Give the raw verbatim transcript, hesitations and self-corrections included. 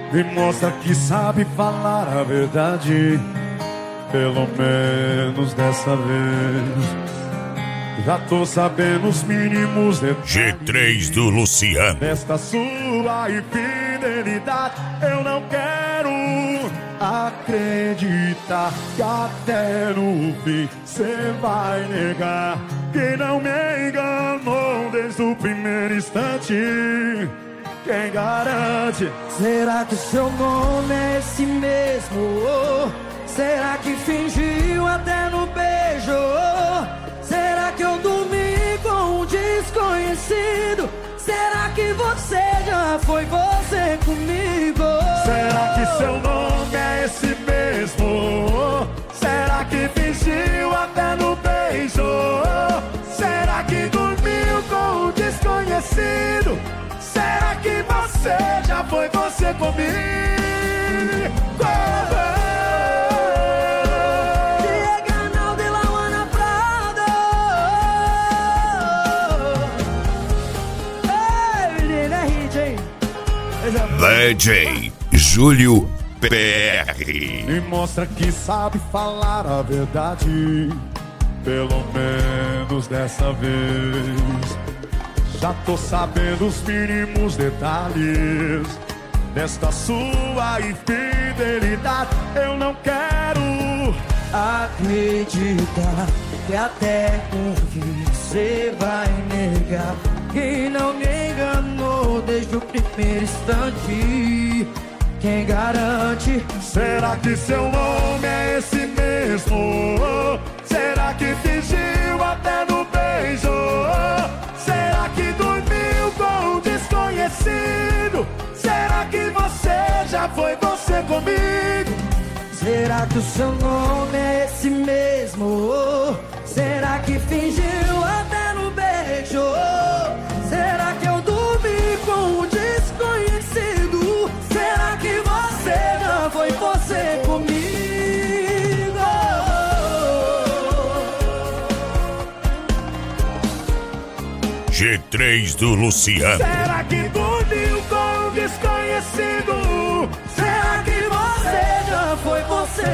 Me mostra que sabe falar a verdade, pelo menos dessa vez. Já tô sabendo os mínimos detalhes G três do Luciano. desta sua infidelidade. Eu não quero acreditar que até no fim cê vai negar que não me enganou desde o primeiro instante. Quem garante? Será que seu nome é esse mesmo? Será que fingiu até no beijo? Será que eu dormi com um desconhecido? Será que você já foi você comigo? Será que seu nome é esse mesmo? Será que fingiu até no beijo? Será que dormiu com um desconhecido? Será que você já foi você comigo? D J Júlio P R. Me mostra que sabe falar a verdade, pelo menos dessa vez. Já tô sabendo os mínimos detalhes desta sua infidelidade. Eu não quero acreditar que até com você vai negar que não me enganou desde o primeiro instante. Quem garante? Será que seu nome é esse mesmo? Será que fingiu até no beijo? Será que dormiu com um desconhecido? Será que você já foi você comigo? Será que o seu nome é esse mesmo? Será que fingiu até no beijo? Será que eu dormi com um desconhecido? Será que você já foi você comigo? G três do Luciano. Será que dormiu com um desconhecido? Será que você já foi você